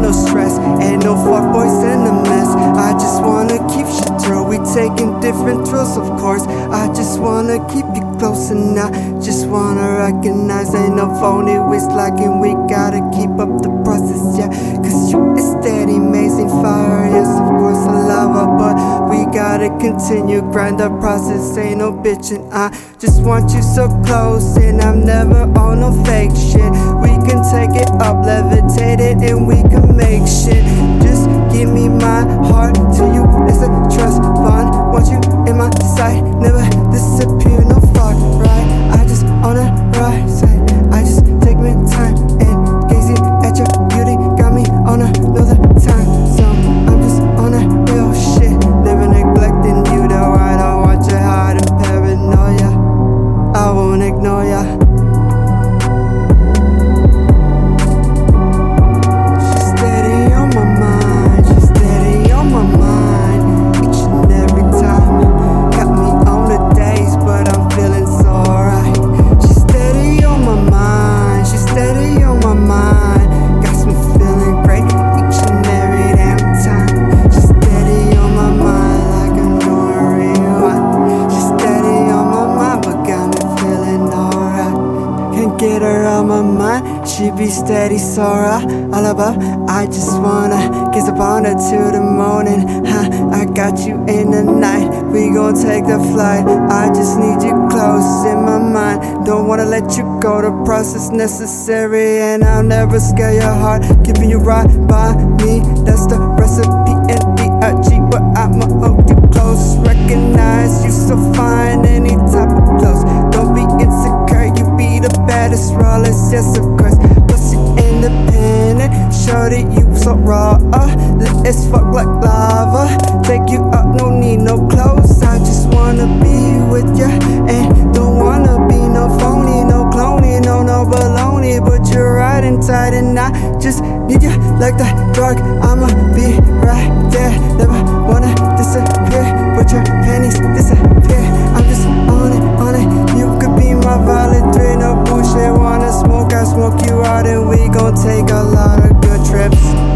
no stress, ain't no fuckboys in the mess. I just wanna keep shit through. We taking different thrills, of course. I just wanna keep you close, and I just wanna recognize ain't no phony ways lacking. We gotta keep up the process, yeah. Cause you is steady, amazing fire. Yes, of course I love her, but we gotta continue, grind the process. Ain't no bitching. I just want you so close, and I'm never on no fake shit. We can take it up, levitate it, and we can make shit. Just give me my heart to you. It's a trust fund. Want you in my sight, never disappear. No fuck, right? I just on a right side. I just take my time and gazing at your beauty. Got me on another time zone. I'm just on a real shit. Never neglecting you, though. I don't want your heart and paranoia. I won't ignore ya. She's steady on my mind. She's steady on my mind. Each and every time. Got me on the days, but I'm feeling so right. She's steady on my mind. She's steady on my mind. Got me feeling great each and every damn time. She's steady on my mind like I'm doing rewind. She's steady on my mind, but got me feeling alright. Can't get her out my mind. She be steady, so all about. I just wanna kiss upon her till the morning. I got you in the night. We gon' take the flight. I just need you close in my mind. Don't wanna let you go. The process necessary, and I'll never scare your heart. Keeping you right by me. That's the recipe in D.I.G. But I'ma hold you close. Recognize you so fine. Any type of clothes. Don't be insecure. You be the baddest, rawless. Yes, of course. Pussy independent. Shorty, you so raw. Lit as fuck like lava. Take you up, no need no clothes. I just wanna be with ya, and don't wanna be no phony, no cloney, no baloney. But you're right and tight, and I just need you like the drug. I'ma be right there. Never wanna disappear, but your panties disappear. I'm just on it. You could be my violent three, no bullshit. Wanna smoke, I smoke you out, and we gon' take a lot of good trips.